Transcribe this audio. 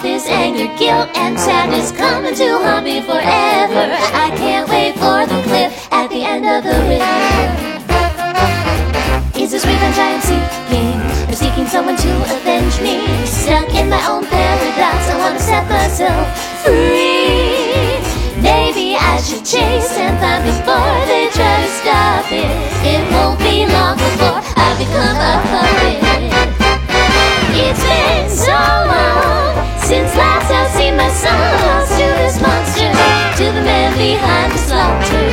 this anger, guilt, and sadness coming to haunt me forever. I can't wait for the cliff at the end of the river. Is this revenge I am seeking, or seeking someone to avenge me? Stuck in my own paradox, I wanna set myself free. Maybe I should chase and find before they try to stop it. It won't be long before I become a puppet. It's been so long since last I've seen my son lost to this monster, to the man behind the slaughter.